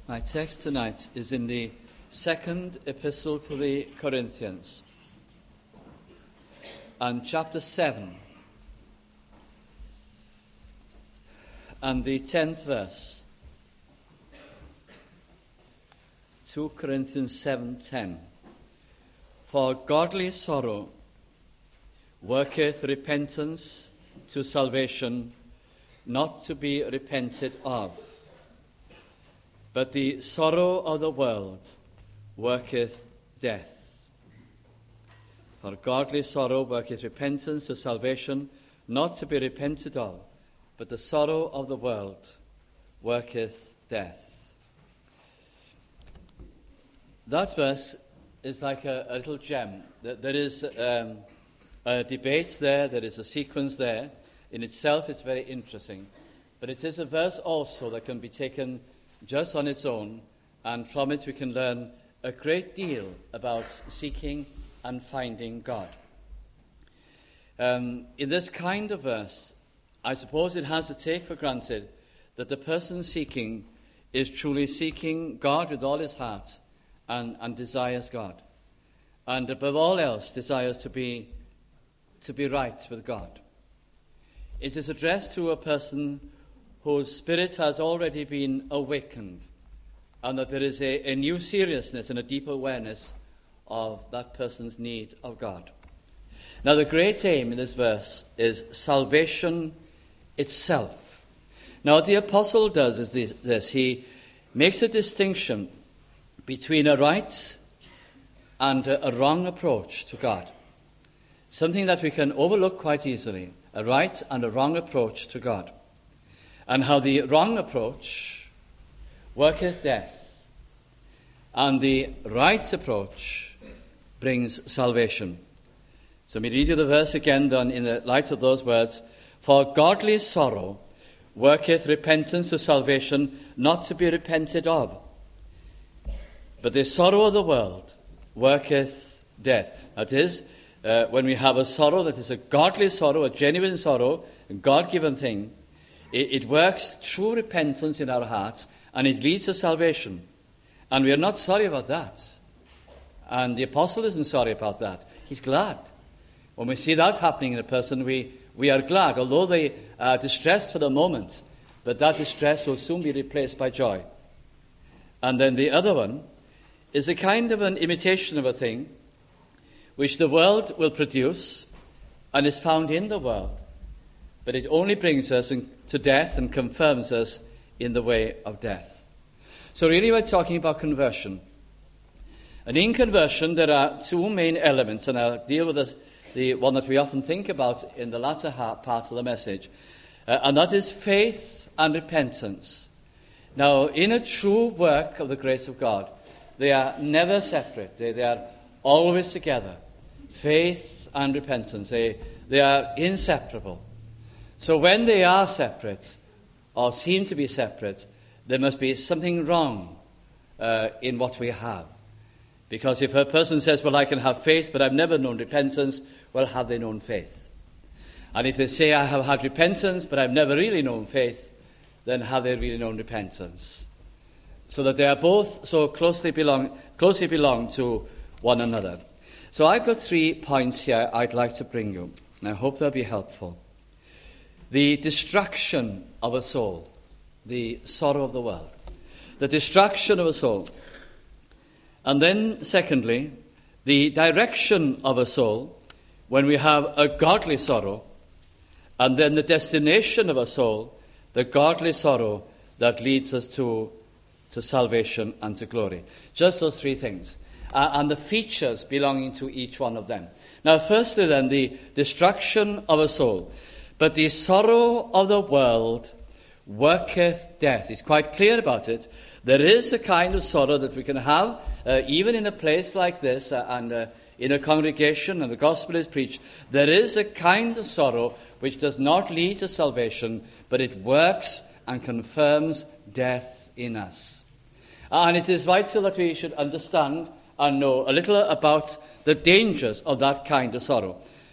My text tonight is in the second epistle to the Corinthians and chapter 7 and the 10th verse. 2 Corinthians 7:10. For godly sorrow worketh repentance to salvation, not to be repented of. But the sorrow of the world worketh death. For godly sorrow worketh repentance to salvation, not to be repented of. But the sorrow of the world worketh death. That verse is like a little gem. There is a debate there, there is a sequence there. In itself, it's very interesting. But it is a verse also that can be taken just on its own, and from it we can learn a great deal about seeking and finding God. In this kind of verse, I suppose it has to take for granted that the person seeking is truly seeking God with all his heart and desires God. And above all else, desires to be right with God. It is addressed to a person whose spirit has already been awakened, and that there is a new seriousness and a deep awareness of that person's need of God. Now, the great aim in this verse is salvation itself. Now, what the apostle does is this. He makes a distinction between a right and a wrong approach to God. Something that we can overlook quite easily, a right and a wrong approach to God. And how the wrong approach worketh death, and the right approach brings salvation. So let me read you the verse again then in the light of those words. For godly sorrow worketh repentance to salvation, not to be repented of. But the sorrow of the world worketh death. That is, when we have a sorrow that is a godly sorrow, a genuine sorrow, a God-given thing, it works true repentance in our hearts, and it leads to salvation. And we are not sorry about that. And the apostle isn't sorry about that. He's glad. When we see that happening in a person, we are glad, although they are distressed for the moment, but that distress will soon be replaced by joy. And then the other one is a kind of an imitation of a thing which the world will produce and is found in the world, but it only brings us to death and confirms us in the way of death. So really we're talking about conversion. And in conversion there are two main elements, and I'll deal with the one that we often think about in the latter part of the message, and that is faith and repentance. Now, in a true work of the grace of God, they are never separate. They are always together. Faith and repentance, they are inseparable. So when they are separate, or seem to be separate, there must be something wrong in what we have. Because if a person says, well, I can have faith, but I've never known repentance, well, have they known faith? And if they say, I have had repentance, but I've never really known faith, then have they really known repentance? So that they are both so closely belong to one another. So I've got 3 points here I'd like to bring you, and I hope they'll be helpful. The destruction of a soul, the sorrow of the world. The destruction of a soul. And then, secondly, the direction of a soul when we have a godly sorrow. And then the destination of a soul, the godly sorrow that leads us to salvation and to glory. Just those 3 things. And the features belonging to each one of them. Now, firstly then, the destruction of a soul. But the sorrow of the world worketh death. He's quite clear about it. There is a kind of sorrow that we can have, even in a place like this, and in a congregation, and the gospel is preached. There is a kind of sorrow which does not lead to salvation, but it works and confirms death in us. And it is vital that we should understand and know a little about the dangers of that kind of sorrow.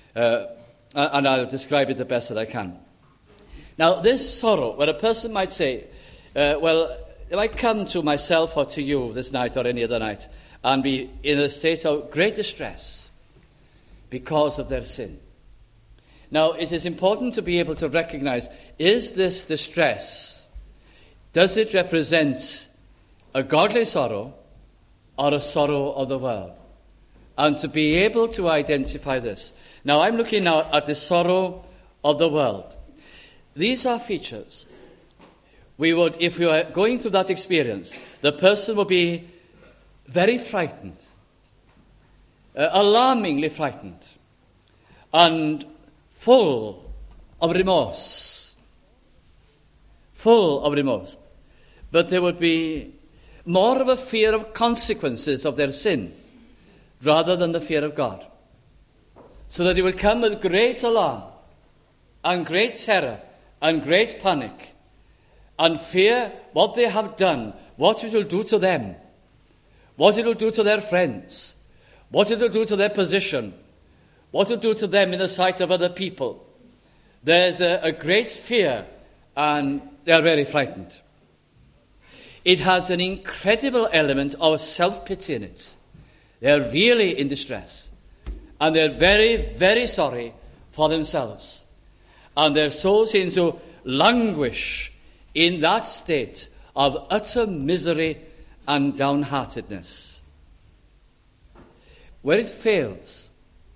And I'll describe it the best that I can. Now, this sorrow, where a person might say, well, they might come to myself or to you this night or any other night and be in a state of great distress because of their sin. Now, it is important to be able to recognize, is this distress, does it represent a godly sorrow or a sorrow of the world? And to be able to identify this. Now, I'm looking now at the sorrow of the world. These are features. If we were going through that experience, the person would be very frightened, alarmingly frightened, and full of remorse. Full of remorse. But there would be more of a fear of consequences of their sin rather than the fear of God. So that it would come with great alarm and great terror and great panic and fear what they have done, what it will do to them, what it will do to their friends, what it will do to their position, what it will do to them in the sight of other people. There's a great fear and they are very frightened. It has an incredible element of self-pity in it. They're really in distress. And they're very, very sorry for themselves. And their souls seem to languish in that state of utter misery and downheartedness. Where it fails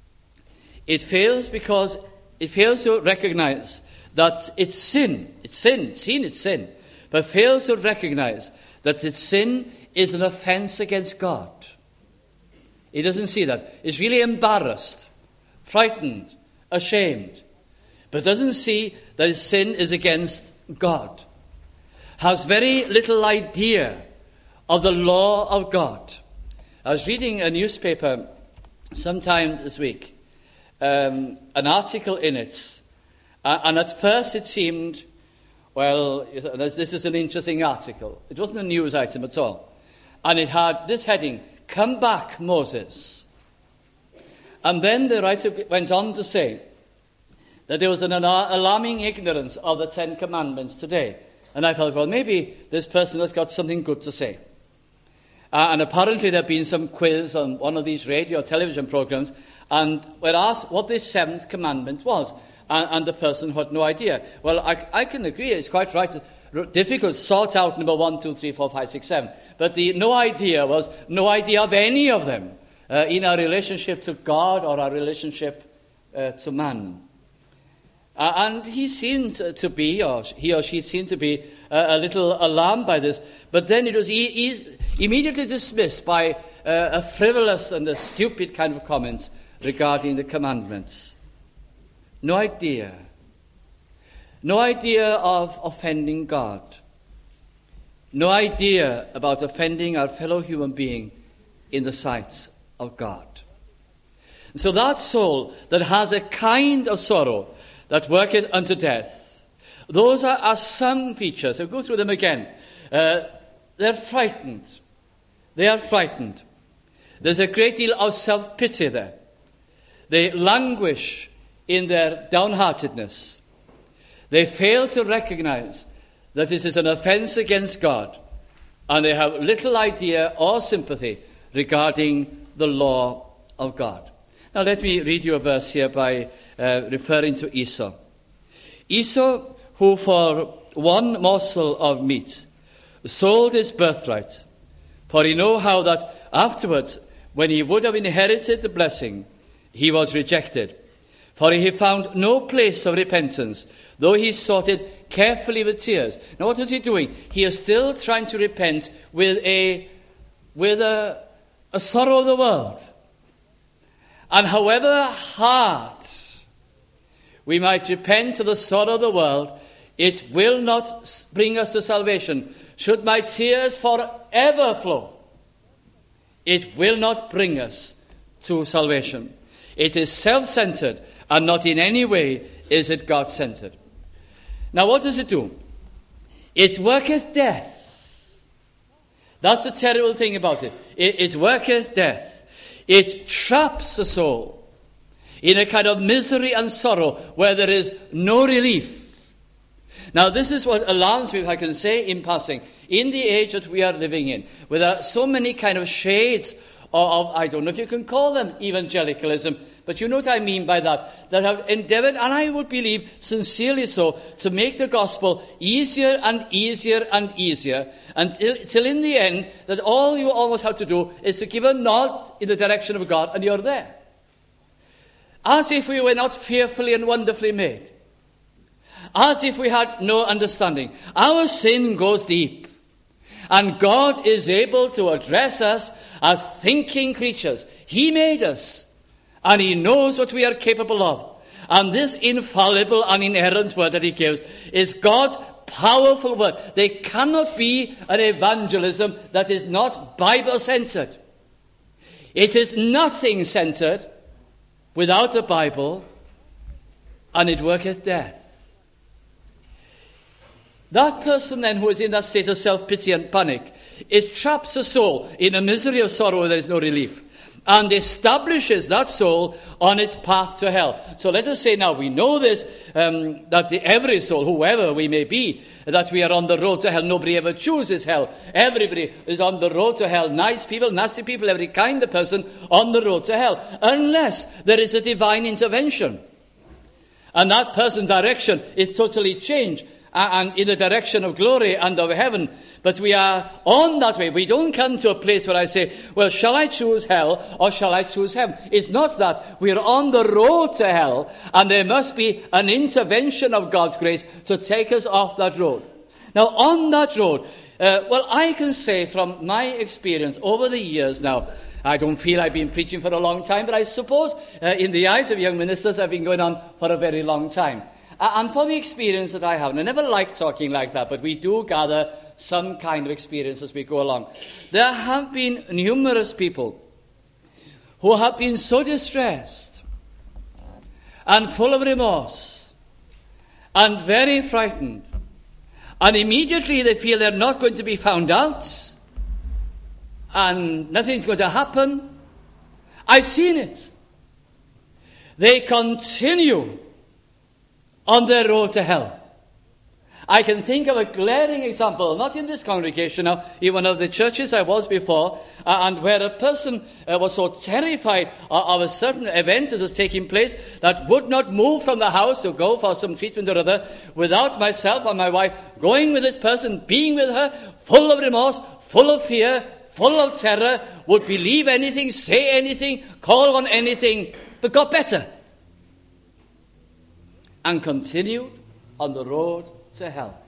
because it fails to recognize that it's sin, but fails to recognize that its sin is an offense against God. It doesn't see that. It's really embarrassed, frightened, ashamed, but doesn't see that its sin is against God. Has very little idea of the law of God. I was reading a newspaper sometime this week, an article in it, and at first it seemed, well, this is an interesting article. It wasn't a news item at all. And it had this heading, "Come back, Moses." And then the writer went on to say that there was an alarming ignorance of the Ten Commandments today. And I felt, well, maybe this person has got something good to say. And apparently there had been some quiz on one of these radio or television programs, and we're asked what the seventh commandment was. And the person had no idea. Well, I can agree, it's quite right. Difficult to sort out number 1, 2, 3, 4, 5, 6, 7. But the no idea was no idea of any of them in our relationship to God or our relationship to man. And he seemed to be, or he or she seemed to be, a little alarmed by this. But then it was immediately dismissed by a frivolous and a stupid kind of comments regarding the commandments. No idea. No idea of offending God. No idea about offending our fellow human being in the sight of God. So that soul that has a kind of sorrow that worketh unto death, those are some features. I'll go through them again. They're frightened. They are frightened. There's a great deal of self-pity there. They languish in their downheartedness. They fail to recognize that this is an offense against God, and they have little idea or sympathy regarding the law of God. Now let me read you a verse here by referring to Esau. Esau, who for one morsel of meat sold his birthright, for he knew how that afterwards, when he would have inherited the blessing, he was rejected. For he found no place of repentance, though he sought it carefully with tears. Now what is he doing? He is still trying to repent with a sorrow of the world. And however hard we might repent of the sorrow of the world, it will not bring us to salvation. Should my tears forever flow, it will not bring us to salvation. It is self-centered, and not in any way is it God-centered. Now what does it do? It worketh death. That's the terrible thing about it. It worketh death. It traps the soul in a kind of misery and sorrow where there is no relief. Now this is what alarms me, if I can say in passing. in the age that we are living in, with so many kind of shades of, I don't know if you can call them evangelicalism, but you know what I mean by that have endeavored, and I would believe sincerely so, to make the gospel easier and easier and easier, until in the end, that all you almost have to do is to give a nod in the direction of God, and you're there. As if we were not fearfully and wonderfully made. As if we had no understanding. Our sin goes deep. And God is able to address us as thinking creatures. He made us. And He knows what we are capable of. And this infallible and inerrant word that He gives is God's powerful word. There cannot be an evangelism that is not Bible-centered. It is nothing-centered without the Bible, and it worketh death. That person then who is in that state of self-pity and panic, it traps a soul in a misery of sorrow where there is no relief, and establishes that soul on its path to hell. So let us say now, we know this, that every soul, whoever we may be, that we are on the road to hell. Nobody ever chooses hell. Everybody is on the road to hell. Nice people, nasty people, every kind of person on the road to hell. Unless there is a divine intervention. And that person's direction is totally changed. And in the direction of glory and of heaven. But we are on that way. We don't come to a place where I say, well, shall I choose hell or shall I choose heaven? It's not that. We're on the road to hell, and there must be an intervention of God's grace to take us off that road. Now, on that road, I can say from my experience over the years now, I don't feel I've been preaching for a long time, but I suppose in the eyes of young ministers, I've been going on for a very long time. And for the experience that I have, and I never like talking like that, but we do gather some kind of experience as we go along. There have been numerous people who have been so distressed and full of remorse and very frightened. And immediately they feel they're not going to be found out and nothing's going to happen. I've seen it. They continue on their road to hell. I can think of a glaring example, not in this congregation now, in one of the churches I was before, and where a person was so terrified of a certain event that was taking place that would not move from the house to go for some treatment or other without myself and my wife going with this person, being with her, full of remorse, full of fear, full of terror, would believe anything, say anything, call on anything, but got better. And continued on the road to hell.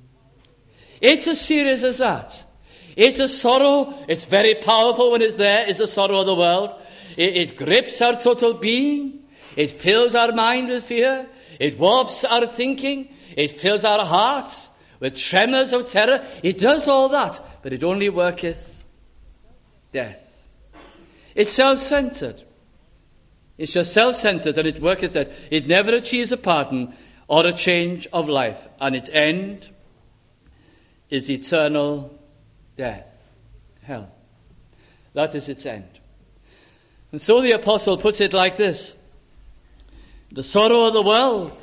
It's as serious as that. It's a sorrow. It's very powerful when it's there. It's a sorrow of the world. It grips our total being. It fills our mind with fear. It warps our thinking. It fills our hearts with tremors of terror. It does all that, but it only worketh death. It's self-centered. It's just self-centered, and it worketh that. It never achieves a pardon or a change of life, and its end is eternal death, hell. That is its end. And so the apostle puts it like this: the sorrow of the world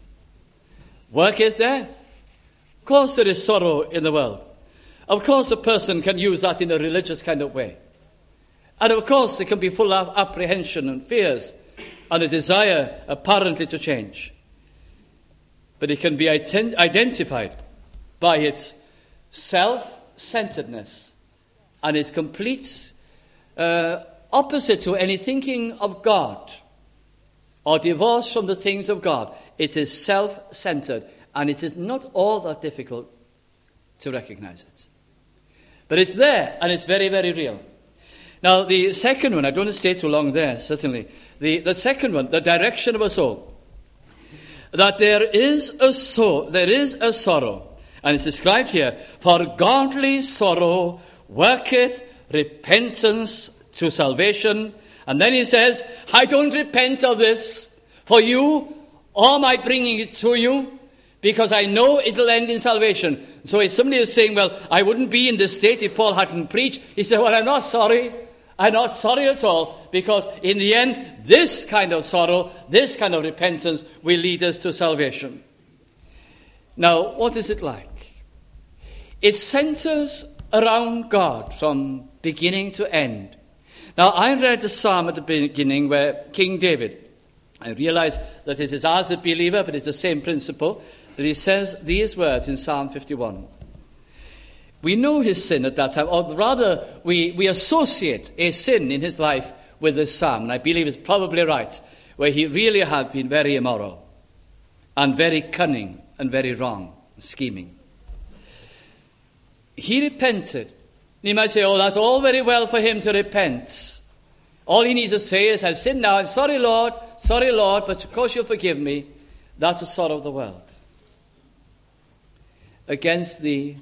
worketh death. Of course there is sorrow in the world. Of course a person can use that in a religious kind of way. And of course, it can be full of apprehension and fears and a desire, apparently, to change. But it can be identified by its self-centeredness and its complete opposite to any thinking of God or divorce from the things of God. It is self-centered, and it is not all that difficult to recognize it. But it's there, and it's very, very real. Now, the second one, I don't want to stay too long there, certainly. The second one, the direction of a soul. That there is a sorrow, and it's described here, for godly sorrow worketh repentance to salvation. And then he says, I don't repent of this for you, or am I bringing it to you? Because I know it'll end in salvation. So if somebody is saying, well, I wouldn't be in this state if Paul hadn't preached, he said, well, I'm not sorry. I'm not sorry at all, because in the end, this kind of sorrow, this kind of repentance will lead us to salvation. Now, what is it like? it centers around God from beginning to end. Now, I read the psalm at the beginning where King David, I realize that it is as a believer, but it's the same principle, that he says these words in Psalm 51. We know his sin at that time, or rather, we associate a sin in his life with this psalm, and I believe it's probably right, where he really had been very immoral, and very cunning, and very wrong, scheming. He repented. You might say, oh, that's all very well for him to repent. All he needs to say is, I've sinned now, I'm sorry, Lord, but of course you'll forgive me. That's the sorrow of the world. Against thee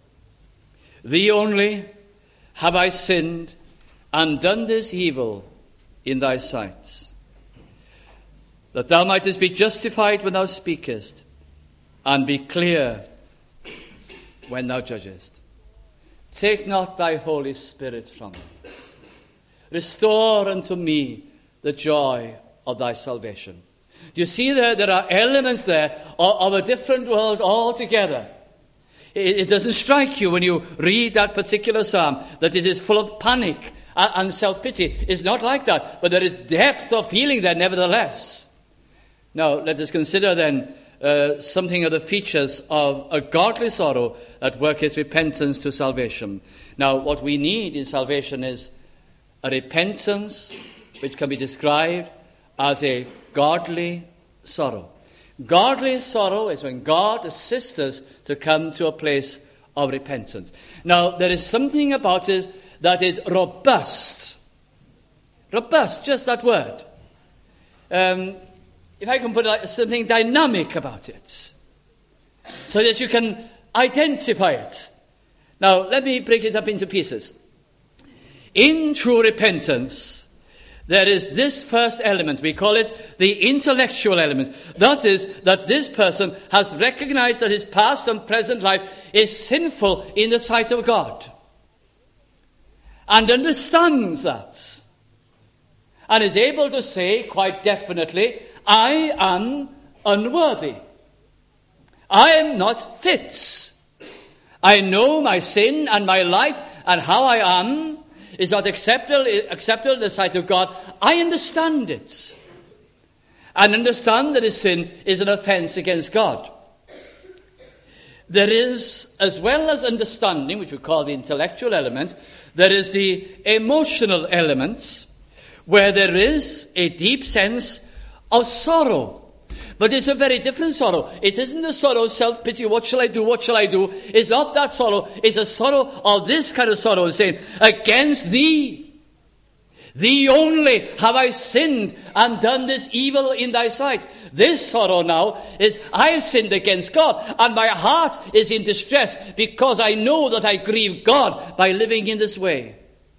only have I sinned and done this evil in thy sight, that thou mightest be justified when thou speakest, and be clear when thou judgest. Take not thy Holy Spirit from me. Restore unto me the joy of thy salvation. Do you see there are elements there of a different world altogether? It doesn't strike you when you read that particular psalm that it is full of panic and self-pity. It's not like that, but there is depth of feeling there nevertheless. Now, let us consider then something of the features of a godly sorrow that worketh repentance to salvation. Now, what we need in salvation is a repentance which can be described as a godly sorrow. Godly sorrow is when God assists us to come to a place of repentance. Now, there is something about it that is robust. Robust, just that word. If I can put something dynamic about it, so that you can identify it. Now, let me break it up into pieces. In true repentance, there is this first element. We call it the intellectual element. That is, that this person has recognized that his past and present life is sinful in the sight of God, and understands that, and is able to say quite definitely, I am unworthy. I am not fit. I know my sin and my life and how I am is not acceptable in the sight of God. I understand it. And understand that his sin is an offense against God. There is, as well as understanding, which we call the intellectual element, there is the emotional element, where there is a deep sense of sorrow. But it's a very different sorrow. It isn't the sorrow of self-pity, what shall I do, what shall I do? It's not that sorrow. It's a sorrow of this kind of sorrow, saying, against thee only have I sinned and done this evil in thy sight. This sorrow now is, I have sinned against God, and my heart is in distress because I know that I grieve God by living in this way.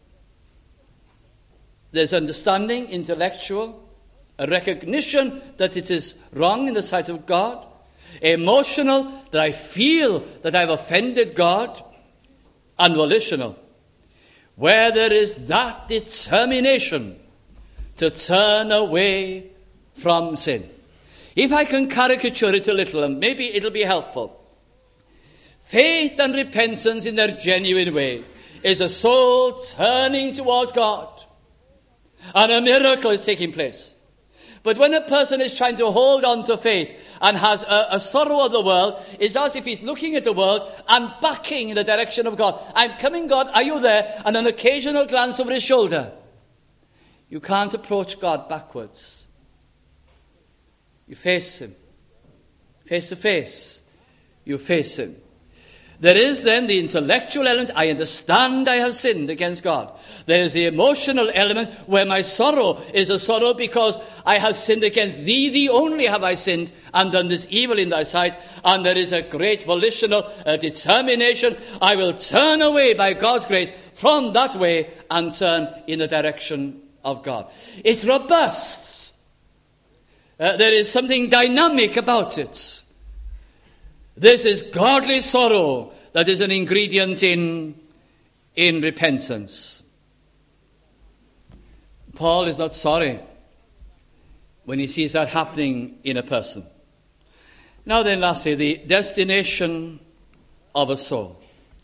There's understanding, intellectual, a recognition that it is wrong in the sight of God, emotional, that I feel that I've offended God, and volitional, where there is that determination to turn away from sin. If I can caricature it a little, and maybe it'll be helpful. Faith and repentance in their genuine way is a soul turning towards God, and a miracle is taking place. But when a person is trying to hold on to faith and has a sorrow of the world, it's as if he's looking at the world and backing in the direction of God. I'm coming, God, are you there? And an occasional glance over his shoulder. You can't approach God backwards. You face him. Face to face. You face him. There is then the intellectual element. I understand I have sinned against God. There is the emotional element where my sorrow is a sorrow because I have sinned against thee only have I sinned and done this evil in thy sight. And there is a great volitional determination. I will turn away by God's grace from that way and turn in the direction of God. It's robust. There is something dynamic about it. This is godly sorrow that is an ingredient in repentance. Paul is not sorry when he sees that happening in a person. Now then, lastly, the destination of a soul.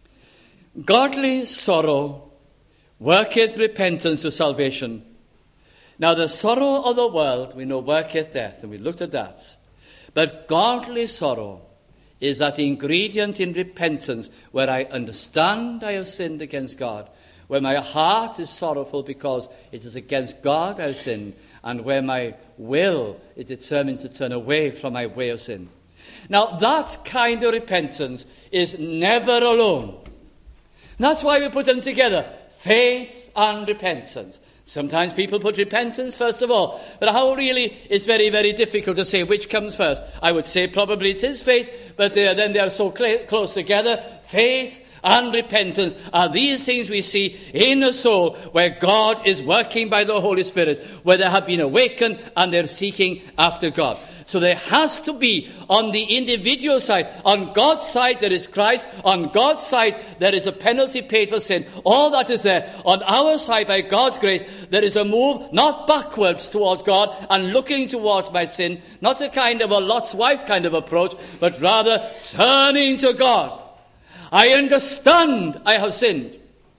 Godly sorrow worketh repentance to salvation. Now the sorrow of the world, we know, worketh death, and we looked at that. But godly sorrow is that ingredient in repentance where I understand I have sinned against God, where my heart is sorrowful because it is against God I have sinned, and where my will is determined to turn away from my way of sin. Now, that kind of repentance is never alone. That's why we put them together, faith and repentance. Sometimes people put repentance first of all, but how really it's very, very difficult to say which comes first. I would say probably it is faith, but then they are so close together. Faith and repentance are these things we see in a soul where God is working by the Holy Spirit, where they have been awakened and they're seeking after God. So there has to be, on the individual side, on God's side there is Christ, on God's side there is a penalty paid for sin. All that is there. On our side, by God's grace, there is a move not backwards towards God and looking towards my sin, not a kind of a Lot's wife kind of approach, but rather turning to God. I understand I have sinned.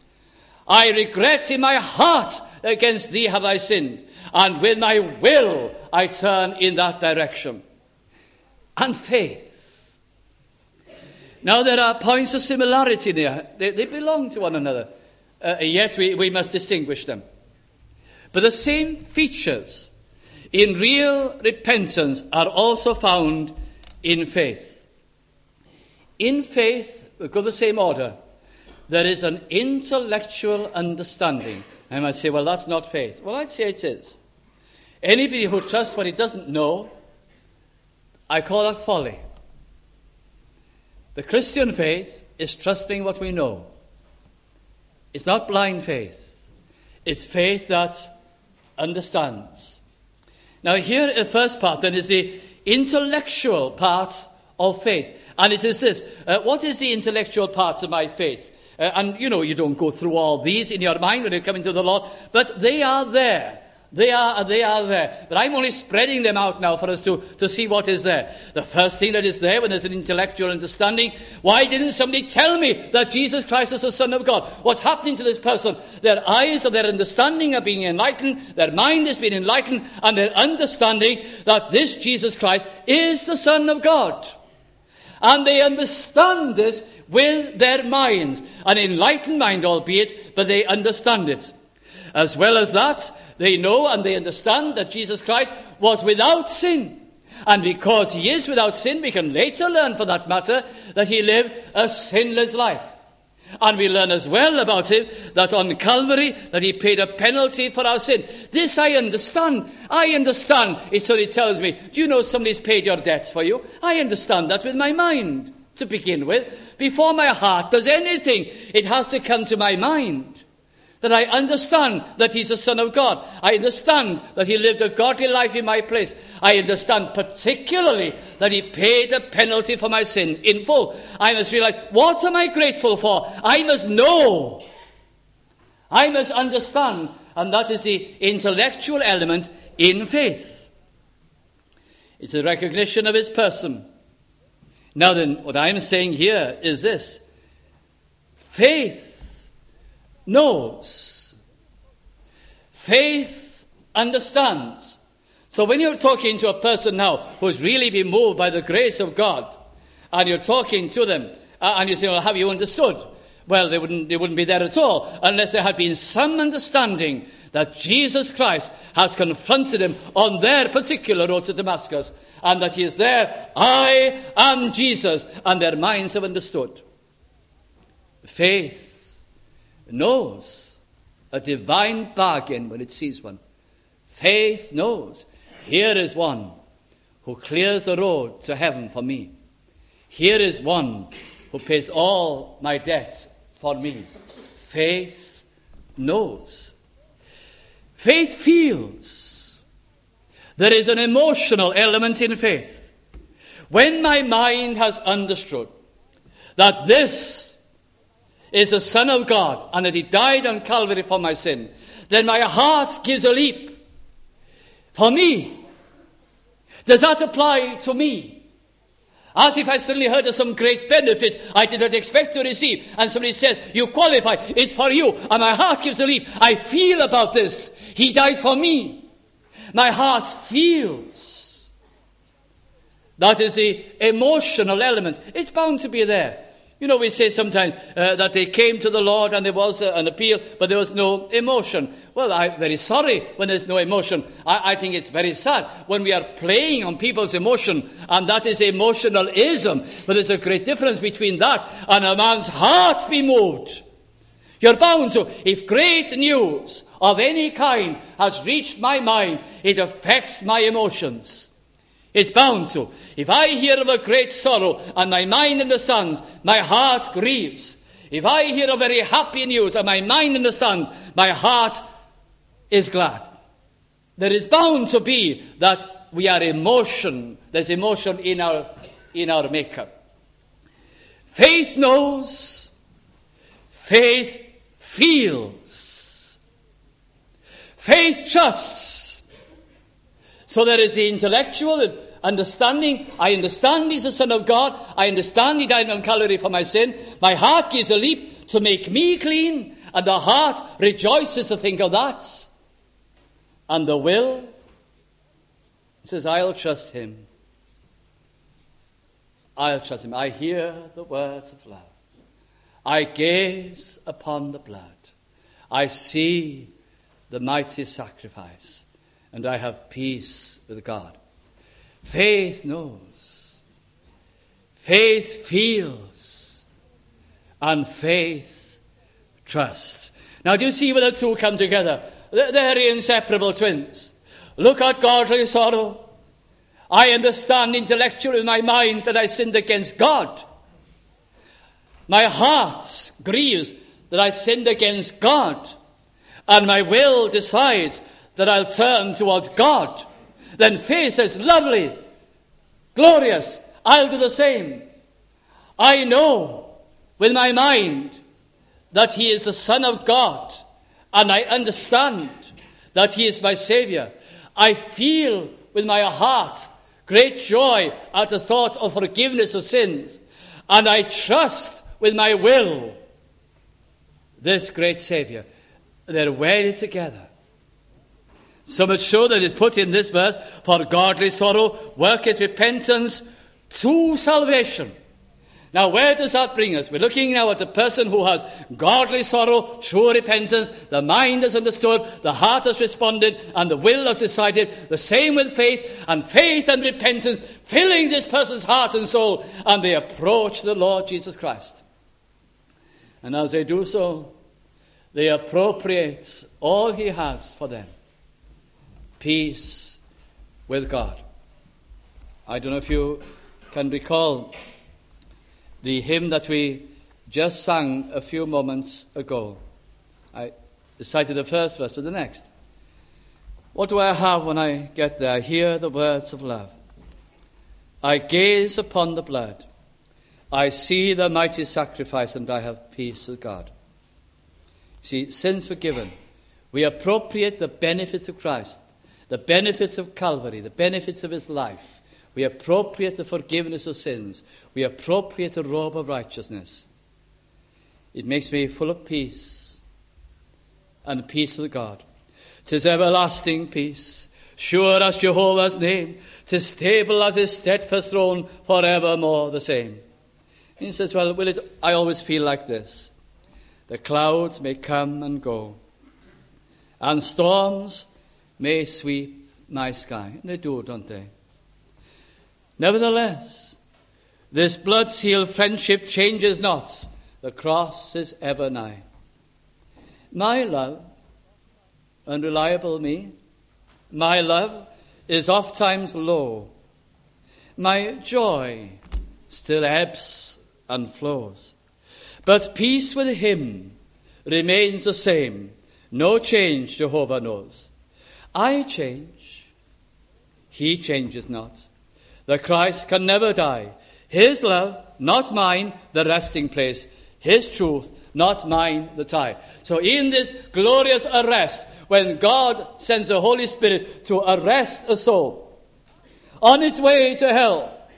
I regret in my heart against thee have I sinned. And with my will I turn in that direction. And faith. Now there are points of similarity there. They belong to one another. Yet we must distinguish them. But the same features in real repentance are also found in faith. In faith, we go the same order. There is an intellectual understanding. I might say, well, that's not faith. Well, I'd say it is. Anybody who trusts what he doesn't know, I call that folly. The Christian faith is trusting what we know. It's not blind faith. It's faith that understands. Now here, the first part then is the intellectual part of faith. And it is this. What is the intellectual part of my faith? And, you don't go through all these in your mind when you come into the Lord, but they are there. They are there. But I'm only spreading them out now for us to see what is there. The first thing that is there when there's an intellectual understanding, why didn't somebody tell me that Jesus Christ is the Son of God? What's happening to this person? Their eyes of their understanding are being enlightened, their mind is being enlightened, and their understanding that this Jesus Christ is the Son of God. And they understand this with their minds. An enlightened mind, albeit, but they understand it. As well as that, they know and they understand that Jesus Christ was without sin. And because he is without sin, we can later learn, for that matter, that he lived a sinless life. And we learn as well about him that on Calvary, that he paid a penalty for our sin. This I understand. It sort of tells me, do you know somebody's paid your debts for you? I understand that with my mind, to begin with. Before my heart does anything, it has to come to my mind. That I understand that he's the Son of God. I understand that he lived a godly life in my place. I understand particularly that he paid the penalty for my sin in full. I must realize, what am I grateful for? I must know. I must understand. And that is the intellectual element in faith. It's a recognition of his person. Now then, what I'm saying here is this. Faith knows. Faith understands. So when you're talking to a person now who's really been moved by the grace of God, and you're talking to them, and you say, well, have you understood? Well, they wouldn't be there at all unless there had been some understanding that Jesus Christ has confronted him on their particular road to Damascus, and that he is there, I am Jesus, and their minds have understood. Faith knows a divine bargain when it sees one. Faith knows, here is one who clears the road to heaven for me. Here is one who pays all my debts for me. Faith knows. Faith feels. There is an emotional element in faith. When my mind has understood that this is the Son of God, and that he died on Calvary for my sin, then my heart gives a leap. For me. Does that apply to me? As if I suddenly heard of some great benefit I did not expect to receive. And somebody says, you qualify, it's for you. And my heart gives a leap. I feel about this. He died for me. My heart feels. That is the emotional element. It's bound to be there. You know, we say sometimes that they came to the Lord and there was an appeal, but there was no emotion. Well, I'm very sorry when there's no emotion. I think it's very sad when we are playing on people's emotion, and that is emotionalism. But there's a great difference between that and a man's heart be moved. You're bound to. If great news of any kind has reached my mind, it affects my emotions. It's bound to. If I hear of a great sorrow and my mind understands, my heart grieves. If I hear of very happy news and my mind understands, my heart is glad. There is bound to be that we are emotion. There's emotion in our makeup. Faith knows. Faith feels. Faith trusts. So there is the intellectual understanding. I understand he's the Son of God. I understand he died on Calvary for my sin. My heart gives a leap to make me clean. And the heart rejoices to think of that. And the will says, I'll trust him. I'll trust him. I hear the words of love. I gaze upon the blood. I see the mighty sacrifice. And I have peace with God. Faith knows. Faith feels. And faith trusts. Now, do you see where the two come together? They're inseparable twins. Look at godly sorrow. I understand intellectually in my mind that I sinned against God. My heart grieves that I sinned against God. And my will decides that I'll turn towards God. Then faith says, lovely, glorious, I'll do the same. I know with my mind that he is the Son of God, and I understand that he is my Saviour. I feel with my heart great joy at the thought of forgiveness of sins, and I trust with my will this great Saviour. They're wedded together. So much so that it's put in this verse, for godly sorrow worketh repentance to salvation. Now, where does that bring us? We're looking now at the person who has godly sorrow, true repentance. The mind has understood, the heart has responded, and the will has decided. The same with faith and repentance, filling this person's heart and soul, and they approach the Lord Jesus Christ. And as they do so, they appropriate all he has for them. Peace with God. I don't know if you can recall the hymn that we just sang a few moments ago. I cited the first verse, but the next. What do I have when I get there? I hear the words of love. I gaze upon the blood. I see the mighty sacrifice, and I have peace with God. See, sins forgiven. We appropriate the benefits of Christ. The benefits of Calvary, the benefits of his life. We appropriate the forgiveness of sins. We appropriate the robe of righteousness. It makes me full of peace and peace with God. 'Tis everlasting peace, sure as Jehovah's name. 'Tis stable as his steadfast throne, forevermore the same. And he says, well, I always feel like this. The clouds may come and go, and storms may sweep my sky. They do, don't they? Nevertheless, this blood-sealed friendship changes not. The cross is ever nigh. My love, unreliable me, my love is oft times low. My joy still ebbs and flows. But peace with him remains the same. No change Jehovah knows. I change, he changes not. The Christ can never die. His love, not mine, the resting place. His truth, not mine, the tie. So in this glorious arrest, when God sends the Holy Spirit to arrest a soul on its way to hell,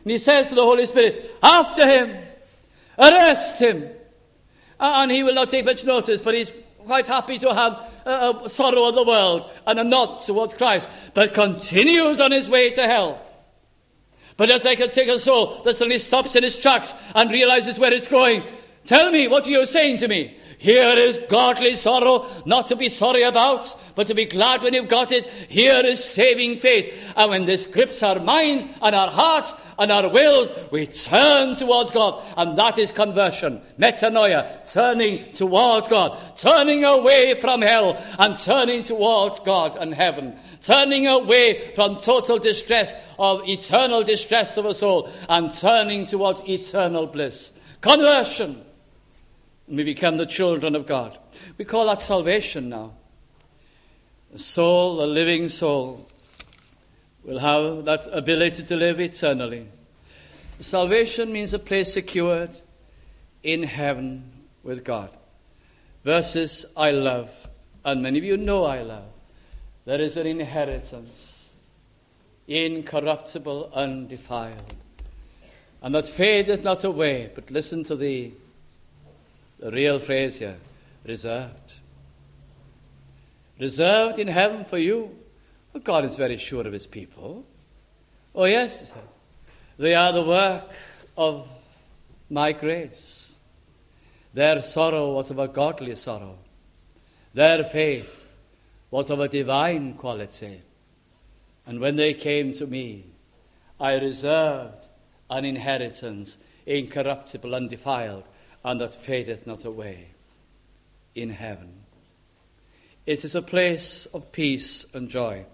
And he says to the Holy Spirit, after him, arrest him. And he will not take much notice, but he's quite happy to have a sorrow of the world and a nod towards Christ, but continues on his way to hell. But as I can take a soul that suddenly stops in its tracks and realizes where it's going, tell me, what are you saying to me? Here is godly sorrow, not to be sorry about, but to be glad when you've got it. Here is saving faith. And when this grips our minds and our hearts and our wills, we turn towards God. And that is conversion, metanoia, turning towards God, turning away from hell and turning towards God and heaven, turning away from total distress, of eternal distress of a soul, and turning towards eternal bliss. Conversion. And we become the children of God. We call that salvation now. A soul, a living soul, will have that ability to live eternally. Salvation means a place secured in heaven with God. Verses I love, and many of you know I love. There is an inheritance, incorruptible, undefiled, and that fadeth not away. But listen to the real phrase here, reserved. Reserved in heaven for you. Well, God is very sure of his people. Oh yes, he says, they are the work of my grace. Their sorrow was of a godly sorrow. Their faith was of a divine quality. And when they came to me, I reserved an inheritance, incorruptible, undefiled, and that fadeth not away, in heaven. It is a place of peace and joy.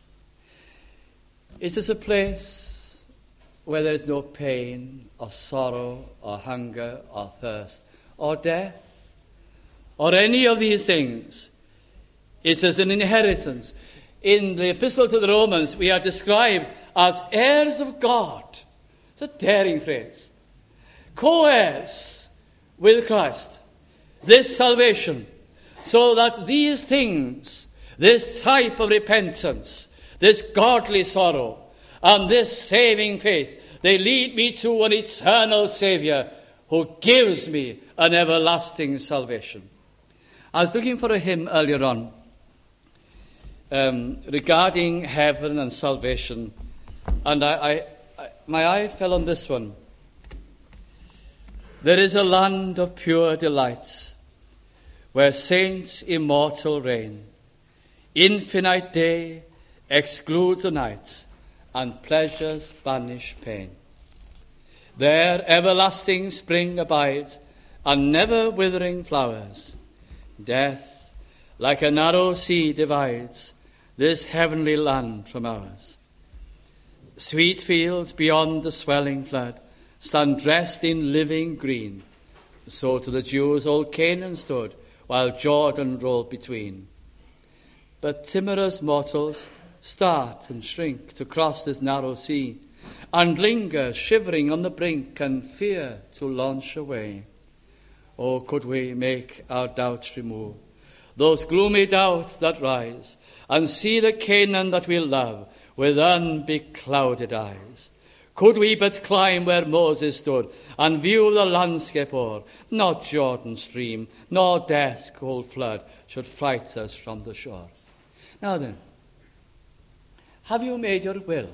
It is a place where there is no pain or sorrow or hunger or thirst or death or any of these things. It is an inheritance. In the Epistle to the Romans, we are described as heirs of God. It's a daring phrase. Co-heirs with Christ, this salvation, so that these things, this type of repentance, this godly sorrow, and this saving faith, they lead me to an eternal Saviour who gives me an everlasting salvation. I was looking for a hymn earlier on regarding heaven and salvation, and my eye fell on this one. There is a land of pure delights, where saints immortal reign. Infinite day excludes the night, and pleasures banish pain. There everlasting spring abides, and never withering flowers. Death, like a narrow sea, divides this heavenly land from ours. Sweet fields beyond the swelling flood stand dressed in living green. So to the Jews old Canaan stood, while Jordan rolled between. But timorous mortals start and shrink to cross this narrow sea, and linger shivering on the brink, and fear to launch away. Oh, could we make our doubts remove, those gloomy doubts that rise, and see the Canaan that we love with unbeclouded eyes. Could we but climb where Moses stood, and view the landscape o'er, not Jordan's stream, nor death's cold flood should fright us from the shore. Now then, have you made your will?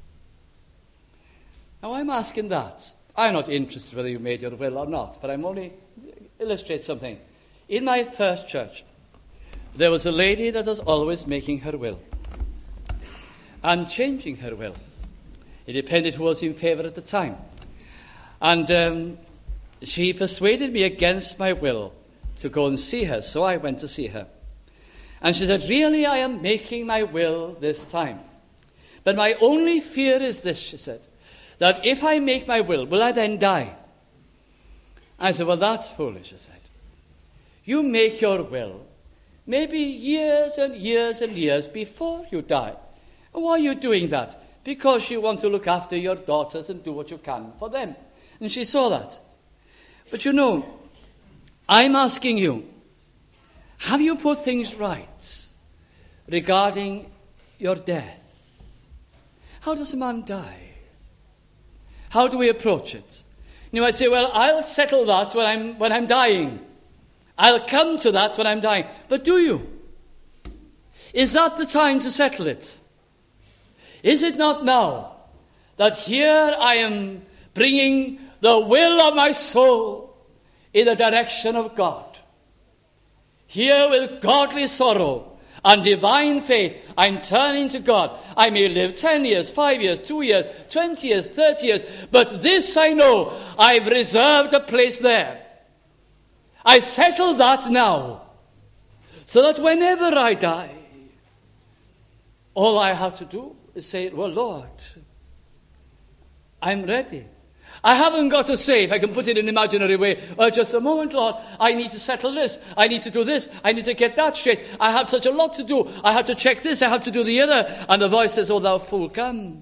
Now I'm asking that. I'm not interested whether you made your will or not, but I'm only illustrate something. In my first church, there was a lady that was always making her will and changing her will. It depended who was in favour at the time. And she persuaded me against my will to go and see her, so I went to see her. And she said, really, I am making my will this time. But my only fear is this, she said, that if I make my will I then die? I said, well, that's foolish, I said. You make your will maybe years and years and years before you die. And why are you doing that? Because you want to look after your daughters and do what you can for them. And she saw that. But you know, I'm asking you, have you put things right regarding your death? How does a man die? How do we approach it? You might say, well, I'll settle that when I'm dying. I'll come to that when I'm dying. But do you? Is that the time to settle it? Is it not now that here I am bringing the will of my soul in the direction of God? Here with godly sorrow and divine faith, I'm turning to God. I may live 10 years, 5 years, 2 years, 20 years, 30 years, but this I know, I've reserved a place there. I settle that now, so that whenever I die, all I have to do is say, well, Lord, I'm ready. I haven't got to say, if I can put it in an imaginary way, well, just a moment, Lord, I need to settle this. I need to do this. I need to get that straight. I have such a lot to do. I have to check this. I have to do the other. And the voice says, oh, thou fool, come.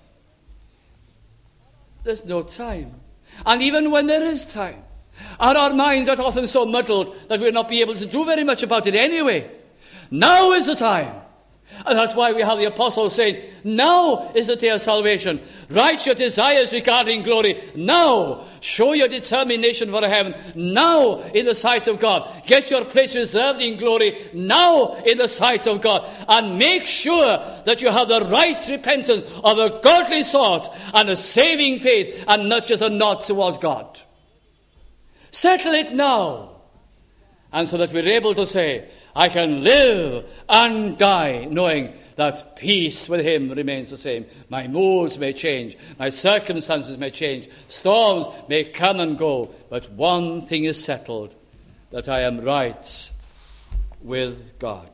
There's no time. And even when there is time, and our minds are often so muddled that we'll not be able to do very much about it anyway. Now is the time. And that's why we have the apostles saying, now is the day of salvation. Write your desires regarding glory. Now. Show your determination for heaven. Now in the sight of God. Get your place reserved in glory. Now in the sight of God. And make sure that you have the right repentance of a godly sort and a saving faith and not just a nod towards God. Settle it now. And so that we're able to say, I can live and die knowing that peace with him remains the same. My moods may change. My circumstances may change. Storms may come and go. But one thing is settled, that I am right with God.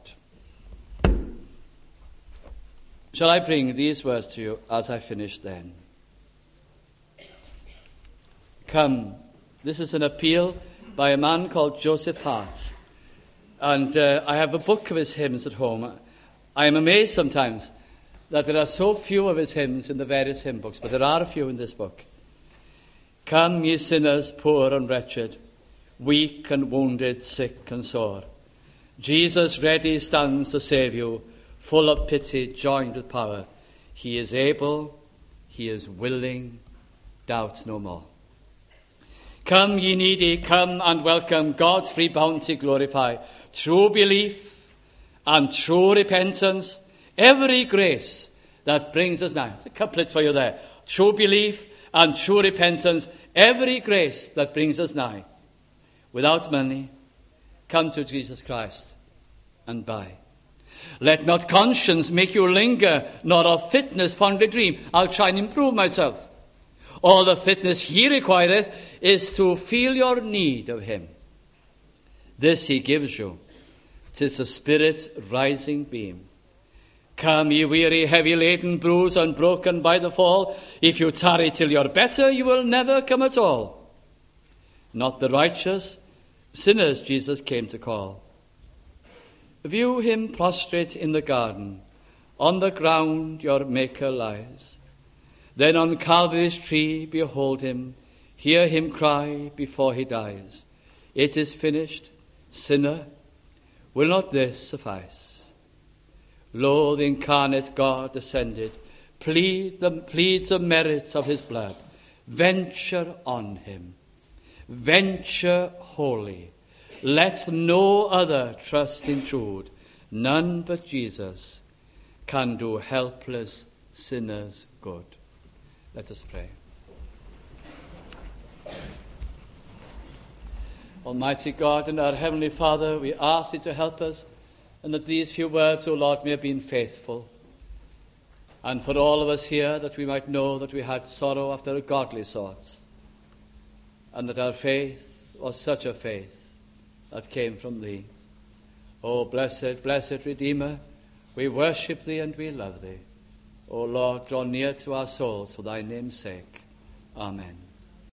Shall I bring these words to you as I finish then? Come. This is an appeal by a man called Joseph Hart. And I have a book of his hymns at home. I am amazed sometimes that there are so few of his hymns in the various hymn books, but there are a few in this book. Come, ye sinners, poor and wretched, weak and wounded, sick and sore. Jesus ready stands to save you, full of pity, joined with power. He is able, he is willing, doubt no more. Come, ye needy, come and welcome God's free bounty glorify. True belief and true repentance, every grace that brings us nigh. It's a couplet for you there. True belief and true repentance, every grace that brings us nigh. Without money, come to Jesus Christ and buy. Let not conscience make you linger, nor of fitness fondly dream. I'll try and improve myself. All the fitness he requireth is to feel your need of him. This he gives you. 'Tis the Spirit's rising beam. Come, ye weary, heavy laden, bruised and broken by the fall. If you tarry till you're better, you will never come at all. Not the righteous, sinners Jesus came to call. View him prostrate in the garden. On the ground your Maker lies. Then on Calvary's tree behold him, hear him cry before he dies. It is finished, sinner, will not this suffice? Lo, the incarnate God descended, pleads the merits of his blood. Venture on him, venture wholly. Let no other trust intrude. None but Jesus can do helpless sinners good. Let us pray. Almighty God and our Heavenly Father, we ask thee to help us, and that these few words, O Lord, may have been faithful. And for all of us here, that we might know that we had sorrow after a godly sort, and that our faith was such a faith that came from thee. O blessed, blessed Redeemer, we worship thee and we love thee. O Lord, draw near to our souls for thy name's sake. Amen.